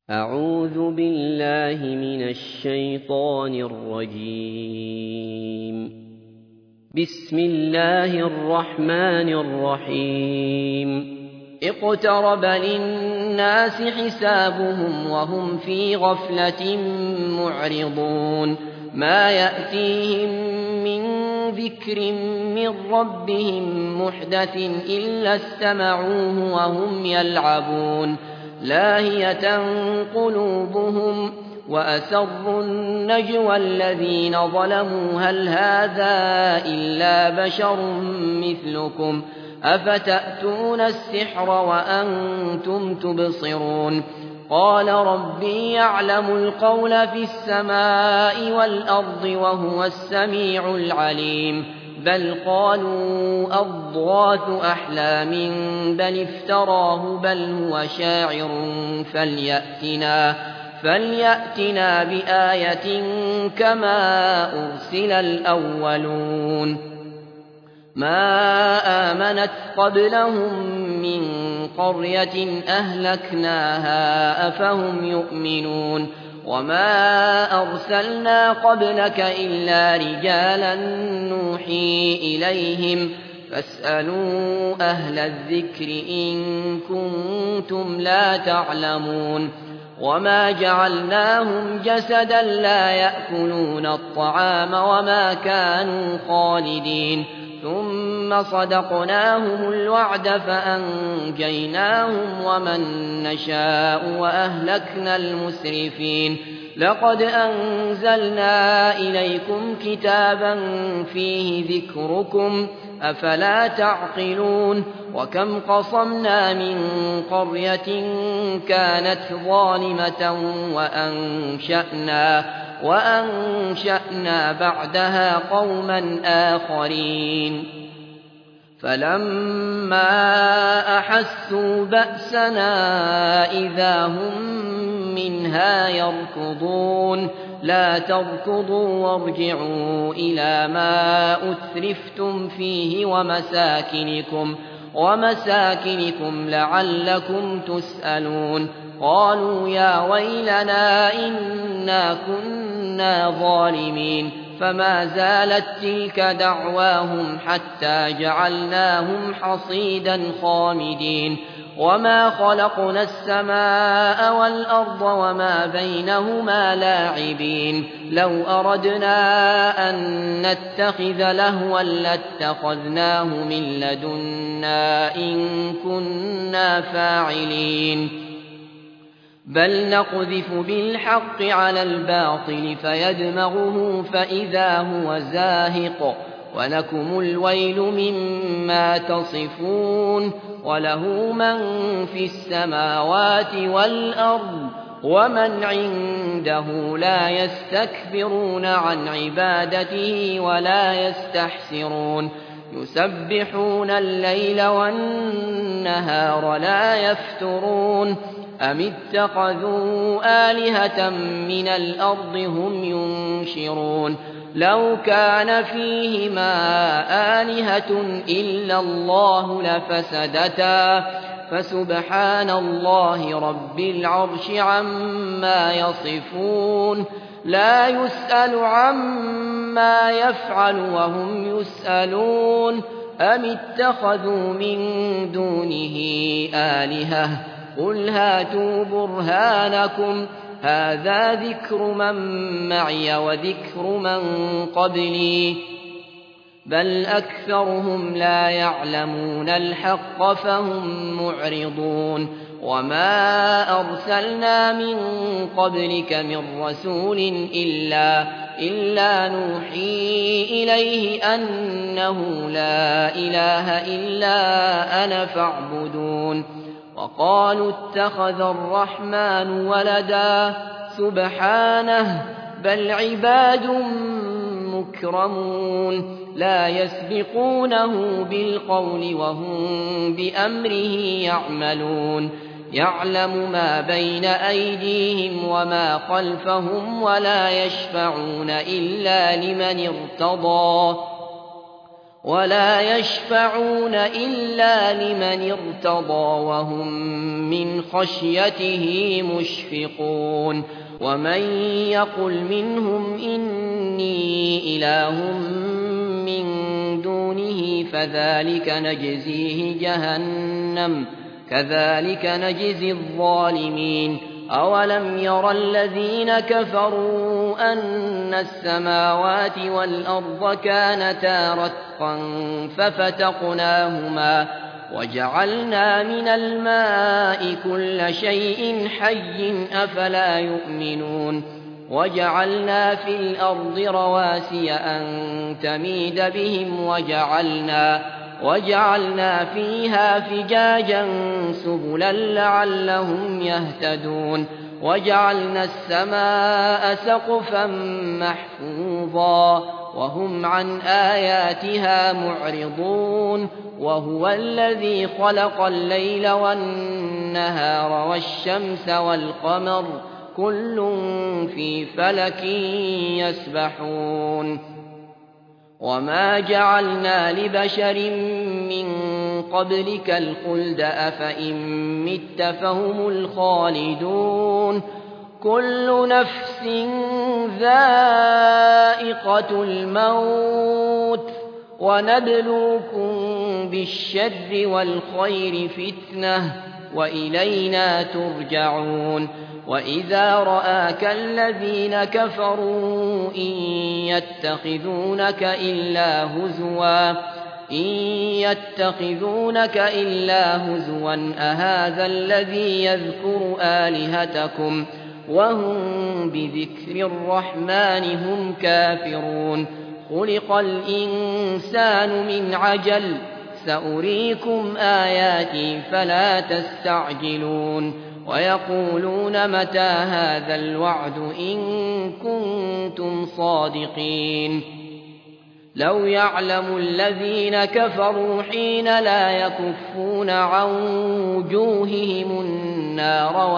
أعوذ بالله من الشيطان الرجيم. بسم الله الرحمن الرحيم. اقترب للناس حسابهم وهم في غفلة معرضون. ما يأتيهم من ذكر من ربهم محدث إلا استمعوه وهم يلعبون. لاهية قلوبهم وأسروا النجوى الذين ظلموا هل هذا إلا بشر مثلكم أفتأتون السحر وأنتم تبصرون. قال ربي يعلم القول في السماء والأرض وهو السميع العليم. بل قالوا أضغاث أحلام بل افتراه بل هو شاعر فليأتنا بآية كما أرسل الأولون. ما آمنت قبلهم من قرية أهلكناها أفهم يؤمنون. وما أرسلنا قبلك إلا رجالا نوحي إليهم فاسألوا أهل الذكر إن كنتم لا تعلمون. وما جعلناهم جسدا لا يأكلون الطعام وما كانوا خالدين. ثم صدقناهم الوعد فأنجيناهم ومن نشاء وأهلكنا المسرفين. لقد أنزلنا إليكم كتابا فيه ذكركم أفلا تعقلون. وكم قصمنا من قرية كانت ظالمة وأنشأنا بعدها قوما آخرين. فلما أحسوا بأسنا إذا هم منها يركضون. لا تركضوا وارجعوا إلى ما أترفتم فيه ومساكنكم لعلكم تسألون. قالوا يا ويلنا إنا كنا ظالمين. فما زالت تلك دعواهم حتى جعلناهم حصيدا خامدين. وما خلقنا السماء والأرض وما بينهما لاعبين. لو أردنا أن نتخذ لهوا لاتخذناه من لدنا إن كنا فاعلين. بل نقذف بالحق على الباطل فيدمغه فإذا هو زاهق. ولكم الويل مما تصفون. وله من في السماوات والأرض ومن عنده لا يستكبرون عن عبادته ولا يستحسرون. يسبحون الليل والنهار لا يفترون. أم اتخذوا آلهة من الأرض هم ينشرون. لو كان فيهما آلهة إلا الله لفسدتا فسبحان الله رب العرش عما يصفون. لا يسأل عما يفعل وهم يسألون. أم اتخذوا من دونه آلهة قل هاتوا برهانكم هذا ذكر من معي وذكر من قبلي بل أكثرهم لا يعلمون الحق فهم معرضون. وما أرسلنا من قبلك من رسول إلا نوحي إليه أنه لا إله إلا أنا فاعبدون. وقالوا اتخذ الرحمن ولدا سبحانه بل عباد مكرمون لا يسبقونه بالقول وهم بأمره يعملون. يعلم ما بين أيديهم وما خلفهم ولا يشفعون إلا لمن ارتضى وهم من خشيته مشفقون ومن يقل منهم إني إله من دونه فذلك نجزيه جهنم كذلك نجزي الظالمين أولم ير الذين كفروا أن السماوات والأرض كانتا رتقا ففتقناهما وجعلنا من الماء كل شيء حي أفلا يؤمنون وجعلنا في الأرض رواسي أن تميد بهم وجعلنا فيها فجاجا سبلا لعلهم يهتدون وجعلنا السماء سقفا محفوظا وهم عن آياتها معرضون وهو الذي خلق الليل والنهار والشمس والقمر كل في فلك يسبحون وما جعلنا لبشر من قبلك الخلد أفإن مت فهم الخالدون كل نفس ذائقة الموت ونبلوكم بالشر والخير فتنة وإلينا ترجعون وإذا رآك الذين كفروا إن يتخذونك إلا هزوا أهذا الذي يذكر آلهتكم وهم بذكر الرحمن هم كافرون خلق الإنسان من عجل سأريكم آياتي فلا تستعجلون ويقولون متى هذا الوعد إن كنتم صادقين لو يعلم الذين كفروا حين لا يكفون عن وجوههم النار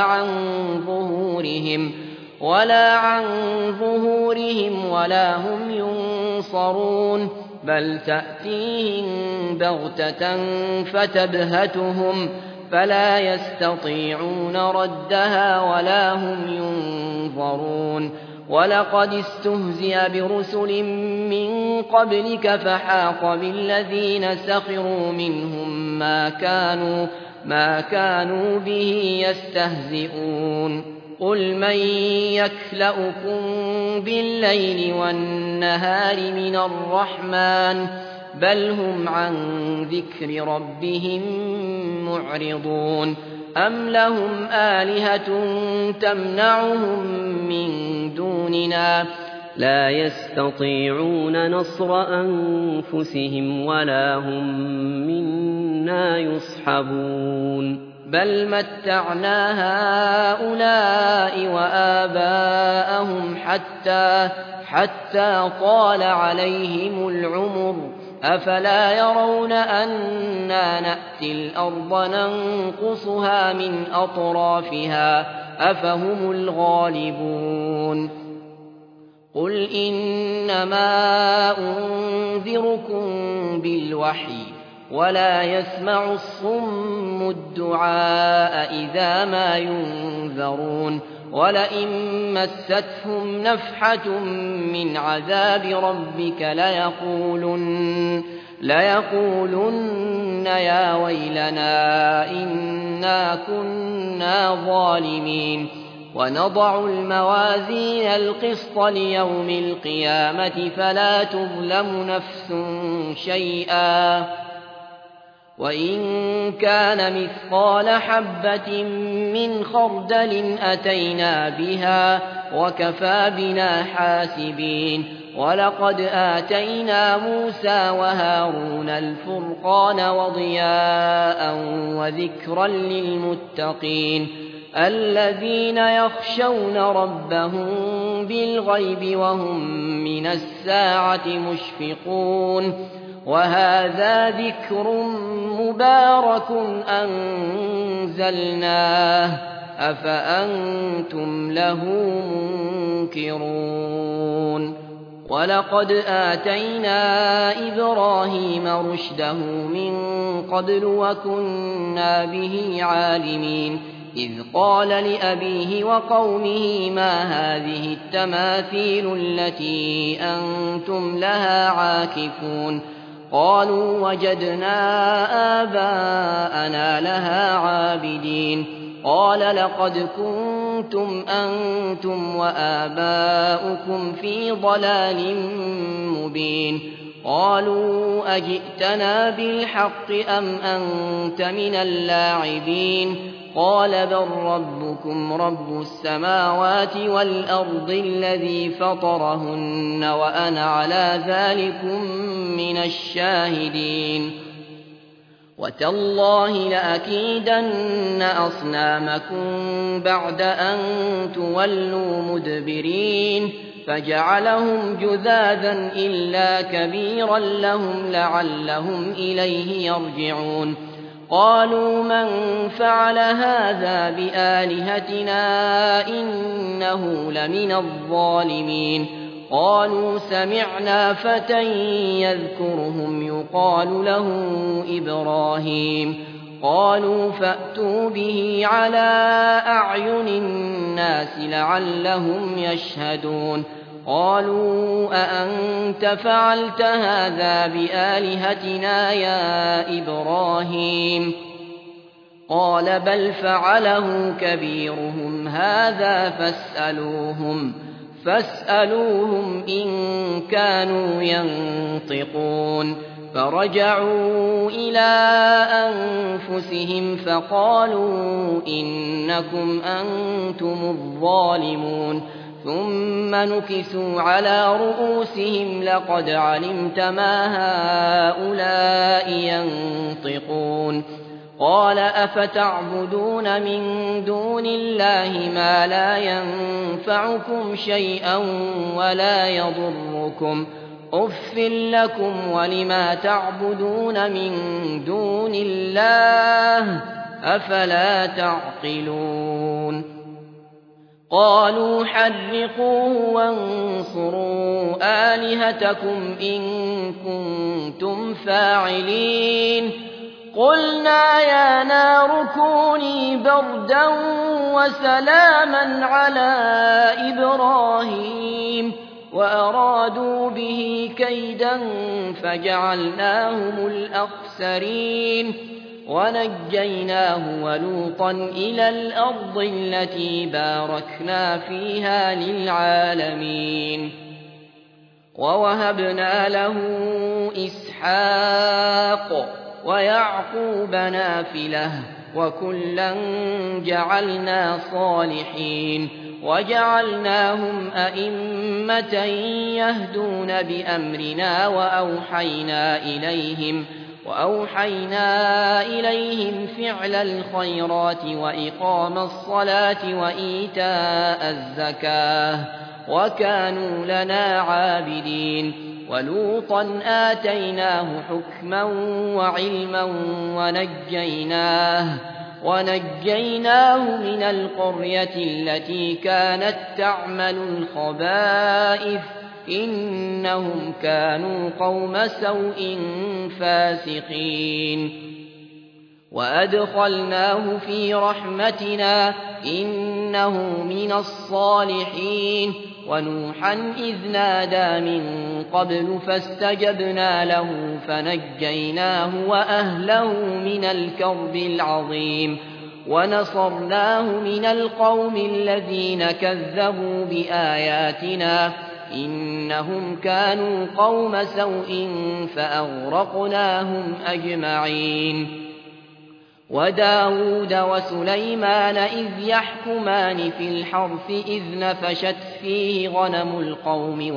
ولا عن ظهورهم ولا هم ينصرون بل تأتيهم بغتة فتبهتهم فلا يستطيعون ردها ولا هم ينظرون ولقد استهزئ برسل من قبلك فحاق بالذين سخروا منهم ما كانوا به يستهزئون قل من يكلؤكم بالليل والنهار من الرحمن بل هم عن ذكر ربهم معرضون أم لهم آلهة تمنعهم من دوننا لا يستطيعون نصر أنفسهم ولا هم منا يصحبون بل متعنا هؤلاء وآباءهم حتى طال عليهم العمر أفلا يرون أنا نأتي الأرض ننقصها من أطرافها أفهم الغالبون قل إنما أنذركم بالوحي ولا يسمع الصم الدعاء إذا ما ينذرون ولئن مستهم نفحة من عذاب ربك ليقولن يا ويلنا إنا كنا ظالمين ونضع الموازين القسط ليوم القيامة فلا تظلم نفس شيئا وإن كان مثقال حبة من خردل أتينا بها وكفى بنا حاسبين ولقد آتينا موسى وهارون الفرقان وضياء وذكرا للمتقين الذين يخشون ربهم بالغيب وهم من الساعة مشفقون وهذا ذكر مبارك أنزلناه أفأنتم له منكرون ولقد آتينا إبراهيم رشده من قبل وكنا به عالمين إذ قال لأبيه وقومه ما هذه التماثيل التي أنتم لها عاكفون قالوا وجدنا آباءنا لها عابدين قال لقد كنتم أنتم وآباؤكم في ضلال مبين قالوا أجئتنا بالحق أم أنت من اللاعبين قال بل ربكم رب السماوات والأرض الذي فطرهن وأنا على ذلكم من الشاهدين وتالله لأكيدن أصنامكم بعد أن تولوا مدبرين فجعلهم جذاذا إلا كبيرا لهم لعلهم إليه يرجعون قالوا من فعل هذا بآلهتنا إنه لمن الظالمين قالوا سمعنا فتى يذكرهم يقال له إبراهيم قالوا فأتوا به على أعين الناس لعلهم يشهدون قالوا أأنت فعلت هذا بآلهتنا يا إبراهيم قال بل فعله كبيرهم هذا فاسألوهم إن كانوا ينطقون فرجعوا إلى أنفسهم فقالوا إنكم أنتم الظالمون ثم نكسوا على رؤوسهم لقد علمت ما هؤلاء ينطقون قال أفتعبدون من دون الله ما لا ينفعكم شيئا ولا يضركم أف لكم ولما تعبدون من دون الله أفلا تعقلون قالوا حرقوه وانصروا آلهتكم إن كنتم فاعلين قلنا يا نار كوني بردا وسلاما على إبراهيم وأرادوا به كيدا فجعلناهم الأخسرين ونجيناه ولوطا إلى الأرض التي باركنا فيها للعالمين ووهبنا له إسحاق ويعقوب نافلة وكلا جعلنا صالحين وجعلناهم أئمة يهدون بأمرنا وأوحينا إليهم فعل الخيرات وإقام الصلاة وإيتاء الزكاة وكانوا لنا عابدين ولوطا آتيناه حكما وعلما ونجيناه من القرية التي كانت تعمل الخبائث إنهم كانوا قوم سوء فاسقين وأدخلناه في رحمتنا إنه من الصالحين ونوحا إذ نادى من قبل فاستجبنا له فنجيناه وأهله من الكرب العظيم ونصرناه من القوم الذين كذبوا بآياتنا إنهم كانوا قوم سوء فأغرقناهم أجمعين وداود وسليمان إذ يحكمان في الحرث إذ نفشت فيه غنم القوم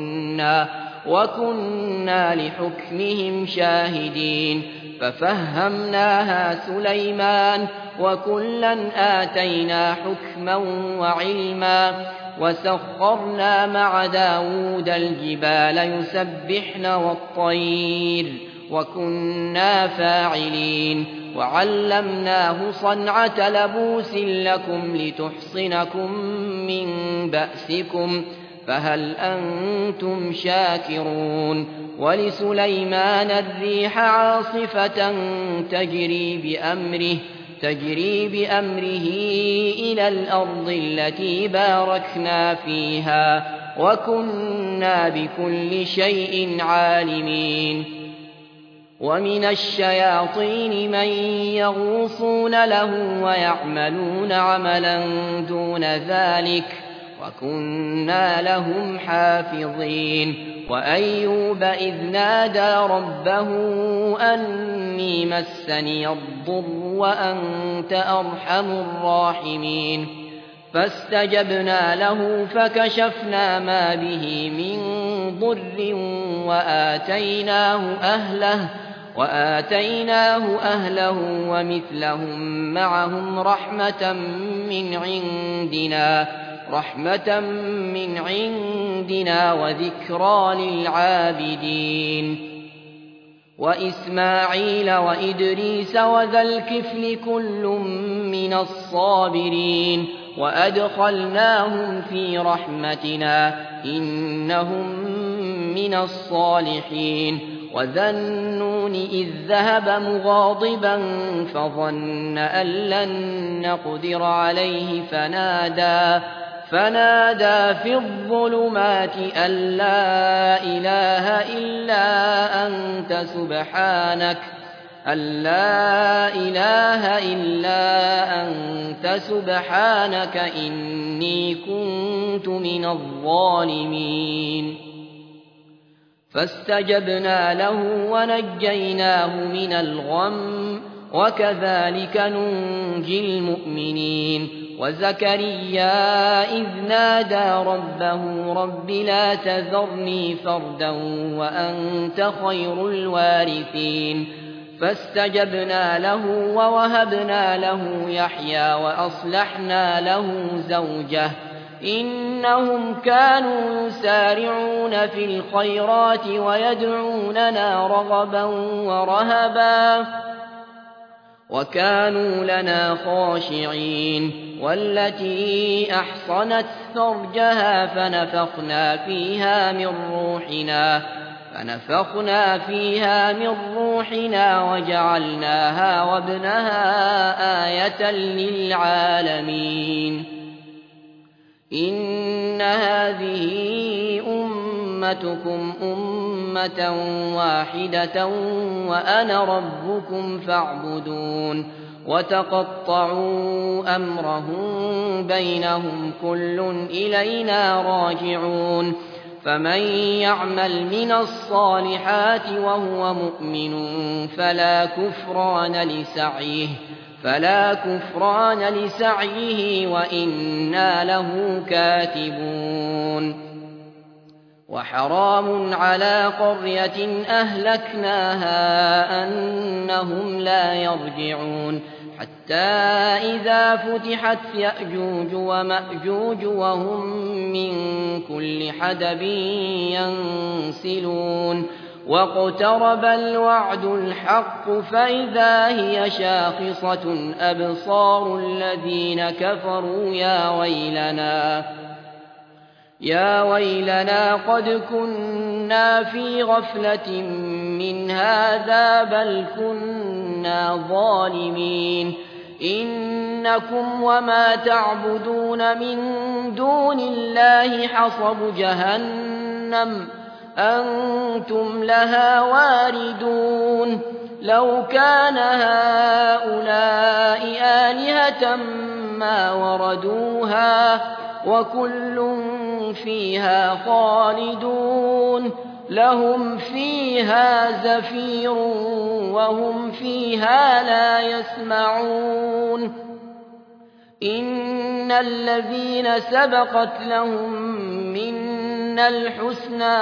وكنا لحكمهم شاهدين ففهمناها سليمان وكلا آتينا حكما وعلما وسخرنا مع داود الجبال يسبحن والطير وكنا فاعلين وعلمناه صنعة لبوس لكم لتحصنكم من بأسكم فهل أنتم شاكرون ولسليمان الريح عاصفة تجري بأمره إلى الأرض التي باركنا فيها وكنا بكل شيء عالمين ومن الشياطين من يغوصون له ويعملون عملا دون ذلك وكنا لهم حافظين وأيوب إذ نادى ربه أني مسني الضر وأنت أرحم الراحمين فاستجبنا له فكشفنا ما به من ضر وآتيناه أهله ومثلهم معهم رحمة من عندنا وذكرى للعابدين وإسماعيل وإدريس وذا الكفل كل من الصابرين وأدخلناهم في رحمتنا إنهم من الصالحين وذا النون إذ ذهب مغاضبا فظن أن لن نقدر عليه فنادى في الظلمات أن لا إله إلا أنت سبحانك إني كنت من الظالمين فاستجبنا له ونجيناه من الغم وكذلك ننجي المؤمنين وزكريا إذ نادى ربه رب لا تذرني فردا وأنت خير الوارثين فاستجبنا له ووهبنا له يحيى وأصلحنا له زوجه إنهم كانوا يسارعون في الخيرات ويدعوننا رغبا ورهبا وكانوا لنا خاشعين والتي أحصنت فرجها فنفخنا فيها من روحنا وجعلناها وابنها آية للعالمين إن هذه أمتكم أمة واحدة وأنا ربكم فاعبدون وتقطعوا أمرهم بينهم كل إلينا راجعون فمن يعمل من الصالحات وهو مؤمن فلا كفران لسعيه وإنا له كاتبون وحرام على قرية أهلكناها أنهم لا يرجعون حتى إذا فتحت يأجوج ومأجوج وهم من كل حدب ينسلون واقترب الوعد الحق فإذا هي شاخصة أبصار الذين كفروا يا ويلنا قد كنا في غفلة من هذا بل كنا ظالمين إنكم وما تعبدون من دون الله حصب جهنم أنتم لها واردون لو كان هؤلاء آلهة ما وردوها وكل فيها خالدون لهم فيها زفير وهم فيها لا يسمعون إن الذين سبقت لهم منا الحسنى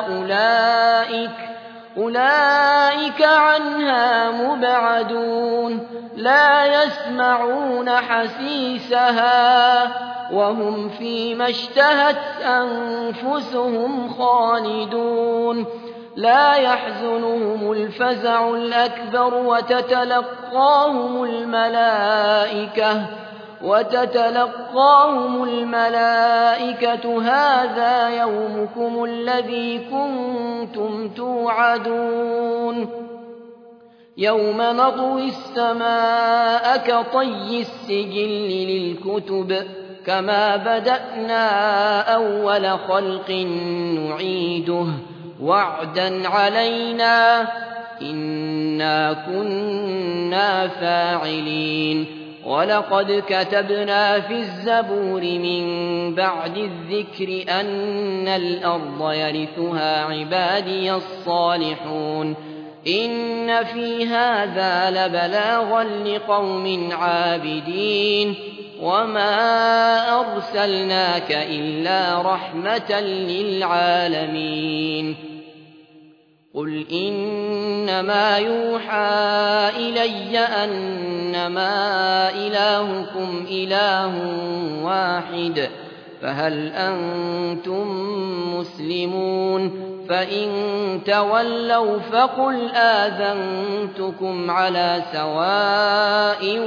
أولئك عنها مبعدون لا يسمعون حسيسها وهم فيما اشتهت أنفسهم خالدون لا يحزنهم الفزع الأكبر وتتلقاهم الملائكة وتتلقاهم الملائكة هذا يومكم الذي كنتم توعدون يوم نطوي السماء كطي السجل للكتب كما بدأنا أول خلق نعيده وعدا علينا إنا كنا فاعلين ولقد كتبنا في الزبور من بعد الذكر أن الأرض يرثها عبادي الصالحون إن في هذا لبلاغا لقوم عابدين وما أرسلناك إلا رحمة للعالمين قل إنما يوحى إلي أنما إلهكم إله واحد فهل أنتم مسلمون فإن تولوا فقل آذنتكم على سواء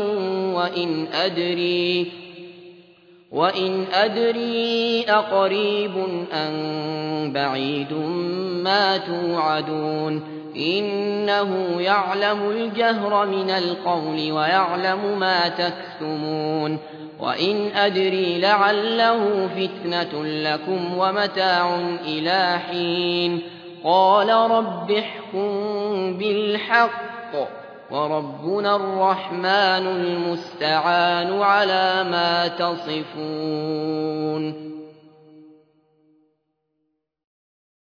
وإن أدري أقريب أم بعيد ما توعدون إنه يعلم الجهر من القول ويعلم ما تكتمون وإن أدري لعله فتنة لكم ومتاع إلى حين قال رب احكم بالحق وربنا الرحمن المستعان على ما تصفون